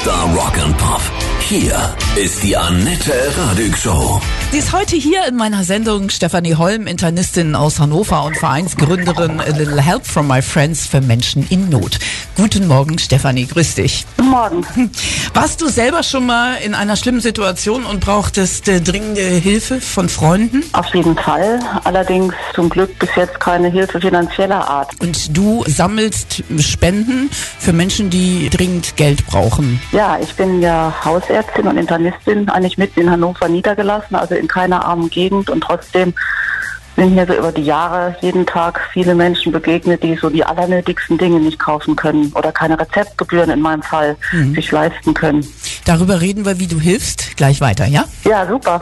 Star Rock and Pop. Hier ist die Annette Radig Show. Sie ist heute hier in meiner Sendung Stefanie Holm, Internistin aus Hannover und Vereinsgründerin A Little Help from My Friends für Menschen in Not. Guten Morgen, Stefanie, grüß dich. Guten Morgen. Warst du selber schon mal in einer schlimmen Situation und brauchtest dringende Hilfe von Freunden? Auf jeden Fall. Allerdings zum Glück bis jetzt keine Hilfe finanzieller Art. Und du sammelst Spenden für Menschen, die dringend Geld brauchen? Ja, ich bin ja Hausärztin und Internistin, eigentlich mitten in Hannover niedergelassen, also in keiner armen Gegend, und trotzdem sind mir so über die Jahre jeden Tag viele Menschen begegnet, die so die allernötigsten Dinge nicht kaufen können oder keine Rezeptgebühren in meinem Fall sich leisten können. Darüber reden wir, wie du hilfst, gleich weiter, ja? Ja, super.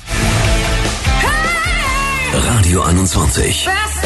Radio 21.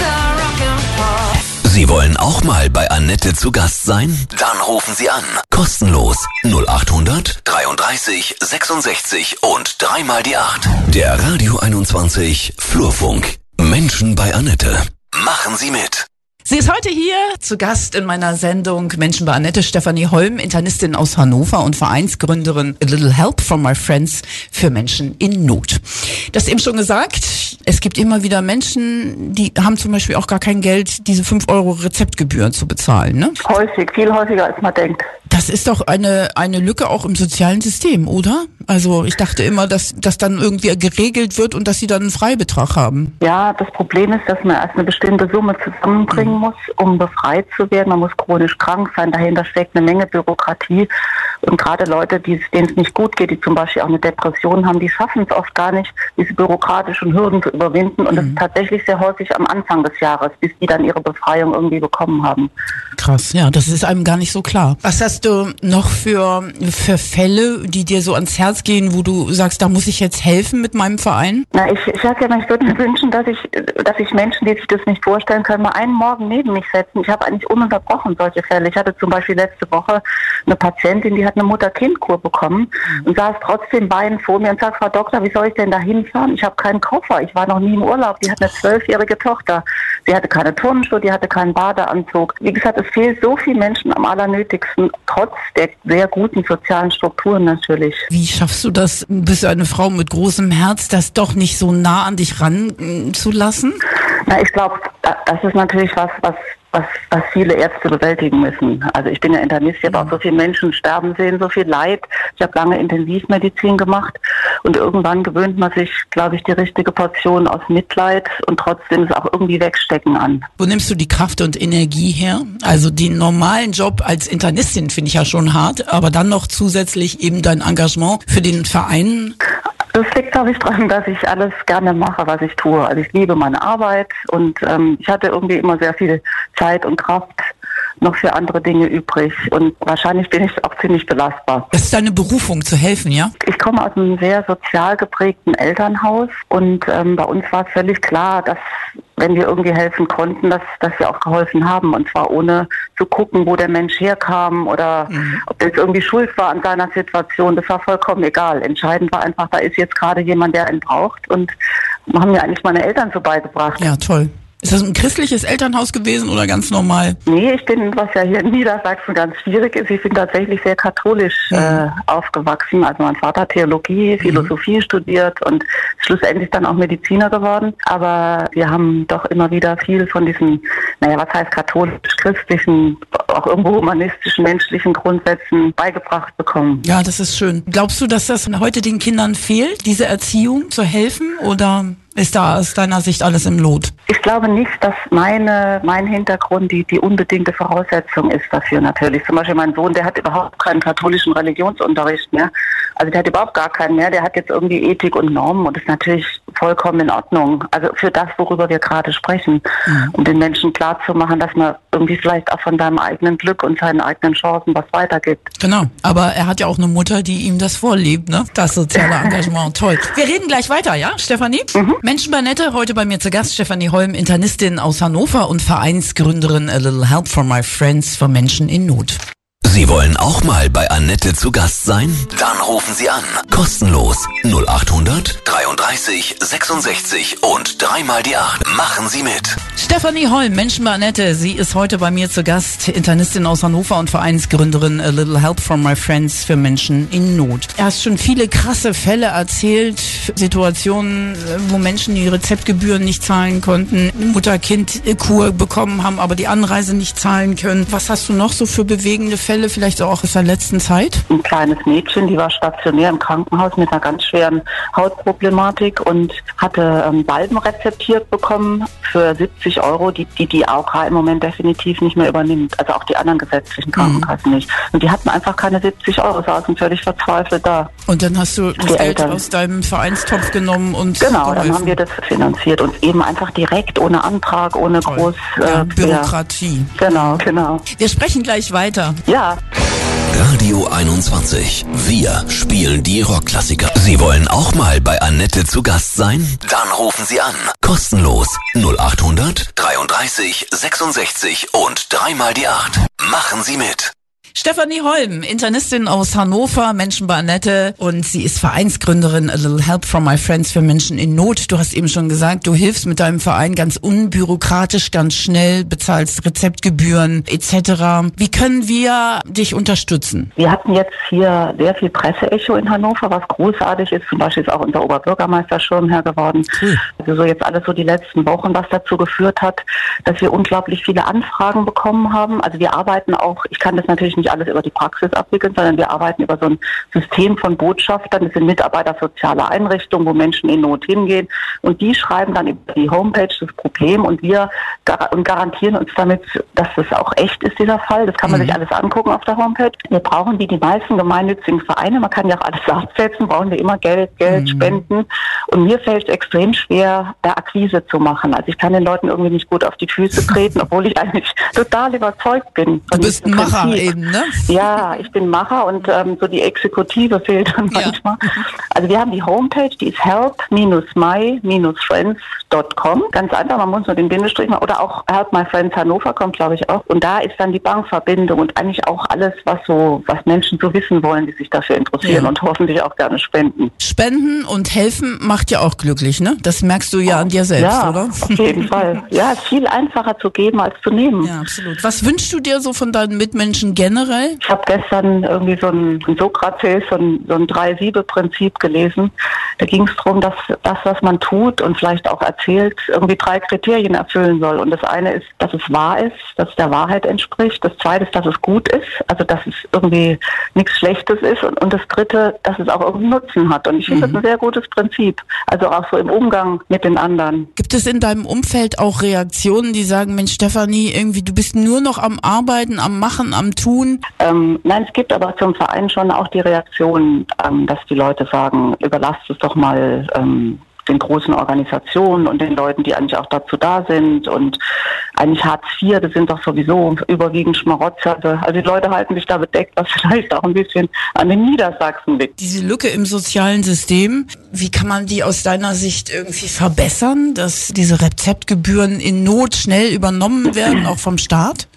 Sie wollen auch mal bei Annette zu Gast sein? Dann rufen Sie an. Kostenlos. 0800 33 66 und 3 mal die 8. Der Radio 21 Flurfunk. Menschen bei Annette. Machen Sie mit. Sie ist heute hier zu Gast in meiner Sendung Menschen bei Annette, Stefanie Holm, Internistin aus Hannover und Vereinsgründerin A Little Help from My Friends für Menschen in Not. Du hast eben schon gesagt, es gibt immer wieder Menschen, die haben zum Beispiel auch gar kein Geld, diese 5 Euro Rezeptgebühren zu bezahlen, ne? Häufig, viel häufiger als man denkt. Das ist doch eine Lücke auch im sozialen System, oder? Also ich dachte immer, dass das dann irgendwie geregelt wird und dass sie dann einen Freibetrag haben. Ja, das Problem ist, dass man erst eine bestimmte Summe zusammenbringen muss, um befreit zu werden. Man muss chronisch krank sein, dahinter steckt eine Menge Bürokratie. Und gerade Leute, denen es nicht gut geht, die zum Beispiel auch eine Depression haben, die schaffen es oft gar nicht, diese bürokratischen Hürden zu überwinden. Und das ist tatsächlich sehr häufig am Anfang des Jahres, bis die dann ihre Befreiung irgendwie bekommen haben. Krass, ja, das ist einem gar nicht so klar. Was hast du noch für Fälle, die dir so ans Herz gehen, wo du sagst, da muss ich jetzt helfen mit meinem Verein? Na, ich würde mir wünschen, dass ich Menschen, die sich das nicht vorstellen können, mal einen Morgen neben mich setzen. Ich habe eigentlich ununterbrochen solche Fälle. Ich hatte zum Beispiel letzte Woche eine Patientin, die hat eine Mutter-Kind-Kur bekommen und saß trotzdem weinend vor mir und sagt, Frau Doktor, wie soll ich denn da hinfahren? Ich habe keinen Koffer, ich war noch nie im Urlaub. Die hat eine 12-jährige Tochter. Sie hatte keine Turnschuhe, die hatte keinen Badeanzug. Wie gesagt, es fehlt so vielen Menschen am allernötigsten, trotz der sehr guten sozialen Strukturen natürlich. Wie schaffst du das, bist du eine Frau mit großem Herz, das doch nicht so nah an dich ranzulassen? Na, ich glaube, das ist natürlich was viele Ärzte bewältigen müssen. Also ich bin ja Internist, ich habe auch so viele Menschen sterben sehen, so viel Leid. Ich habe lange Intensivmedizin gemacht und irgendwann gewöhnt man sich, glaube ich, die richtige Portion aus Mitleid und trotzdem es auch irgendwie wegstecken an. Wo nimmst du die Kraft und Energie her? Also den normalen Job als Internistin finde ich ja schon hart, aber dann noch zusätzlich eben dein Engagement für den Verein. Das liegt, glaube ich, daran, dass ich alles gerne mache, was ich tue. Also ich liebe meine Arbeit und ich hatte irgendwie immer sehr viel Zeit und Kraft noch für andere Dinge übrig. Und wahrscheinlich bin ich auch ziemlich belastbar. Das ist deine Berufung, zu helfen, ja? Ich komme aus einem sehr sozial geprägten Elternhaus und bei uns war es völlig klar, dass wenn wir irgendwie helfen konnten, dass wir auch geholfen haben. Und zwar ohne zu gucken, wo der Mensch herkam oder ob der jetzt irgendwie schuld war an seiner Situation. Das war vollkommen egal. Entscheidend war einfach, da ist jetzt gerade jemand, der ihn braucht. Und haben mir eigentlich meine Eltern so beigebracht. Ja, toll. Ist das ein christliches Elternhaus gewesen oder ganz normal? Nee, ich bin, was ja hier in Niedersachsen ganz schwierig ist, ich bin tatsächlich sehr katholisch aufgewachsen. Also mein Vater hat Theologie, Philosophie studiert und schlussendlich dann auch Mediziner geworden. Aber wir haben doch immer wieder viel von diesen, was heißt katholisch-christlichen, auch irgendwo humanistischen, menschlichen Grundsätzen beigebracht bekommen. Ja, das ist schön. Glaubst du, dass das heute den Kindern fehlt, diese Erziehung zu helfen, oder ist da aus deiner Sicht alles im Lot? Ich glaube nicht, dass mein Hintergrund die unbedingte Voraussetzung ist dafür natürlich. Zum Beispiel mein Sohn, der hat überhaupt keinen katholischen Religionsunterricht mehr. Also der hat überhaupt gar keinen mehr. Der hat jetzt irgendwie Ethik und Normen und ist natürlich vollkommen in Ordnung. Also für das, worüber wir gerade sprechen, um den Menschen klarzumachen, dass man irgendwie vielleicht auch von seinem eigenen Glück und seinen eigenen Chancen was weitergibt. Genau, aber er hat ja auch eine Mutter, die ihm das vorlebt, ne? Das soziale Engagement, toll. Wir reden gleich weiter, ja, Stefanie? Menschen bei Annette, heute bei mir zu Gast Stefanie Holm, Internistin aus Hannover und Vereinsgründerin A Little Help from My Friends für Menschen in Not. Sie wollen auch mal bei Annette zu Gast sein? Dann rufen Sie an. Kostenlos. 0800 33 66 und 3 mal die 8. Machen Sie mit. Stefanie Holm, Menschen bei Annette. Sie ist heute bei mir zu Gast, Internistin aus Hannover und Vereinsgründerin A Little Help from My Friends für Menschen in Not. Du hast schon viele krasse Fälle erzählt, Situationen, wo Menschen die Rezeptgebühren nicht zahlen konnten, Mutter-Kind-Kur bekommen haben, aber die Anreise nicht zahlen können. Was hast du noch so für bewegende Fälle, vielleicht auch aus der letzten Zeit? Ein kleines Mädchen, die war stationär im Krankenhaus mit einer ganz schweren Hautproblematik und hatte Salben rezeptiert bekommen für 70 €, die AOK im Moment definitiv nicht mehr übernimmt. Also auch die anderen gesetzlichen Krankenkassen nicht. Und die hatten einfach keine 70 €, saßen völlig verzweifelt da. Und dann hast du das Geld aus deinem Vereinstopf genommen und genau, dann haben wir das finanziert und eben einfach direkt, ohne Antrag, ohne groß Bürokratie. Ja. Genau. Wir sprechen gleich weiter. Ja. Radio 21. Wir spielen die Rockklassiker. Sie wollen auch mal bei Annette zu Gast sein? Dann rufen Sie an. Kostenlos. 0800 33 66 und 3 mal die 8. Machen Sie mit. Stefanie Holm, Internistin aus Hannover, Menschen bei Annette, und sie ist Vereinsgründerin A Little Help from My Friends für Menschen in Not. Du hast eben schon gesagt, du hilfst mit deinem Verein ganz unbürokratisch, ganz schnell, bezahlst Rezeptgebühren etc. Wie können wir dich unterstützen? Wir hatten jetzt hier sehr viel Presseecho in Hannover, was großartig ist. Zum Beispiel ist auch unser Oberbürgermeister Schirmherr geworden. Also so jetzt alles so die letzten Wochen, was dazu geführt hat, dass wir unglaublich viele Anfragen bekommen haben. Also wir arbeiten auch, ich kann das natürlich nicht alles über die Praxis abwickeln, sondern wir arbeiten über so ein System von Botschaftern. Das sind Mitarbeiter sozialer Einrichtungen, wo Menschen in Not hingehen. Und die schreiben dann über die Homepage das Problem und wir garantieren uns damit, dass das auch echt ist, dieser Fall. Das kann man sich alles angucken auf der Homepage. Wir brauchen die meisten gemeinnützigen Vereine. Man kann ja auch alles absetzen, brauchen wir immer Geld, Spenden. Und mir fällt es extrem schwer, Akquise zu machen. Also ich kann den Leuten irgendwie nicht gut auf die Füße treten, obwohl ich eigentlich total überzeugt bin. Du bist ein Macher eben, ne? Ja, ich bin Macher und so die Exekutive fehlt dann manchmal. Also wir haben die Homepage, die ist help-my-friends.com. Ganz einfach, man muss nur den Bindestrich machen. Oder auch Help My Friends Hannover kommt, glaube ich, auch. Und da ist dann die Bankverbindung und eigentlich auch alles, was Menschen so wissen wollen, die sich dafür interessieren und hoffentlich auch gerne spenden. Spenden und helfen macht ja auch glücklich, ne? Das merkst du ja an dir selbst, ja, oder? Auf jeden Fall. Ja, es ist viel einfacher zu geben als zu nehmen. Ja, absolut. Was wünschst du dir so von deinen Mitmenschen generell? Ich habe gestern irgendwie so ein Sokrates, so ein 3-7-Prinzip gelesen. Da ging es darum, dass das, was man tut und vielleicht auch erzählt, irgendwie 3 Kriterien erfüllen soll. Und das eine ist, dass es wahr ist, dass es der Wahrheit entspricht. Das zweite ist, dass es gut ist, also dass es irgendwie nichts Schlechtes ist. Und das dritte, dass es auch irgendeinen Nutzen hat. Und ich finde das ein sehr gutes Prinzip. Also auch so im Umgang mit den anderen. Gibt es in deinem Umfeld auch Reaktionen, die sagen, Mensch Stefanie, irgendwie du bist nur noch am Arbeiten, am Machen, am Tun? Nein, es gibt aber zum Verein schon auch die Reaktion, dass die Leute sagen, überlasst es doch mal den großen Organisationen und den Leuten, die eigentlich auch dazu da sind. Und eigentlich Hartz IV, das sind doch sowieso überwiegend Schmarotzer. Also die Leute halten sich da bedeckt, was vielleicht auch ein bisschen an den Niedersachsen liegt. Diese Lücke im sozialen System, wie kann man die aus deiner Sicht irgendwie verbessern, dass diese Rezeptgebühren in Not schnell übernommen werden, auch vom Staat?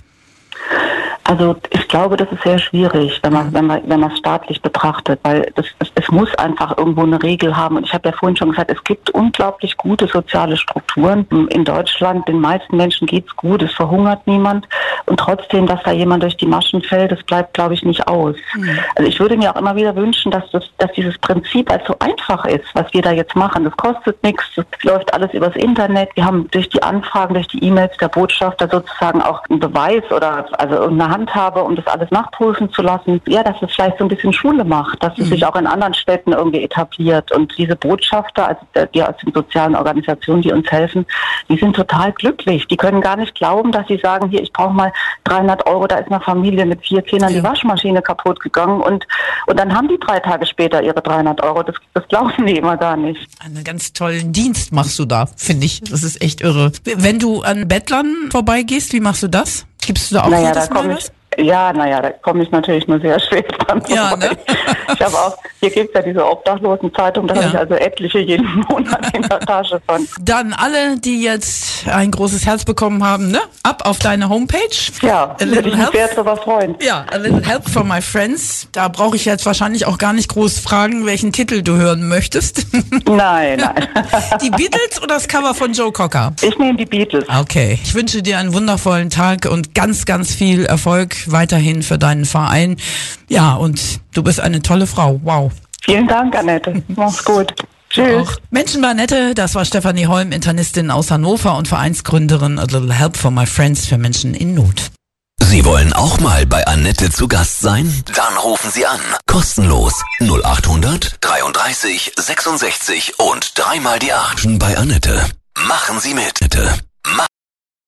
Also ich glaube, das ist sehr schwierig, wenn man es staatlich betrachtet, weil es muss einfach irgendwo eine Regel haben. Und ich habe ja vorhin schon gesagt, es gibt unglaublich gute soziale Strukturen in Deutschland. Den meisten Menschen geht's gut, es verhungert niemand. Und trotzdem, dass da jemand durch die Maschen fällt, das bleibt, glaube ich, nicht aus. Also ich würde mir auch immer wieder wünschen, dass dieses Prinzip als so einfach ist, was wir da jetzt machen. Das kostet nichts, das läuft alles übers Internet. Wir haben durch die Anfragen, durch die E-Mails der Botschafter sozusagen auch einen Beweis oder also irgendeine Handhabe, um das alles nachprüfen zu lassen. Ja, dass es vielleicht so ein bisschen Schule macht, dass es sich auch in anderen Städten irgendwie etabliert. Und diese Botschafter, also die aus den sozialen Organisationen, die uns helfen, die sind total glücklich. Die können gar nicht glauben, dass sie sagen, hier, ich brauche mal 300 €, da ist eine Familie mit 4 Kindern die Waschmaschine kaputt gegangen und dann haben die 3 Tage später ihre 300 €. Das glauben die immer gar nicht. Einen ganz tollen Dienst machst du da, finde ich. Das ist echt irre. Wenn du an Bettlern vorbeigehst, wie machst du das? Gibst du da auch jedes Mal was? Da komme ich natürlich nur sehr spät dran vorbei. Ja, ne? Hier gibt's ja diese Obdachlosenzeitung, da habe ich also etliche jeden Monat in der Tasche von. Dann alle, die jetzt ein großes Herz bekommen haben, ne? Ab auf deine Homepage. Ja, würde ich mich sehr darüber freuen. Ja, A Little Help from My Friends. Da brauche ich jetzt wahrscheinlich auch gar nicht groß fragen, welchen Titel du hören möchtest. Nein. Die Beatles oder das Cover von Joe Cocker? Ich nehme die Beatles. Okay. Ich wünsche dir einen wundervollen Tag und ganz, ganz viel Erfolg weiterhin für deinen Verein. Ja, und du bist eine tolle Frau. Wow. Vielen Dank, Annette. Mach's gut. Tschüss. Auch. Menschen bei Annette, das war Stefanie Holm, Internistin aus Hannover und Vereinsgründerin A Little Help for My Friends für Menschen in Not. Sie wollen auch mal bei Annette zu Gast sein? Dann rufen Sie an. Kostenlos 0800 33 66 und 3 mal die 8. Bei Annette. Machen Sie mit.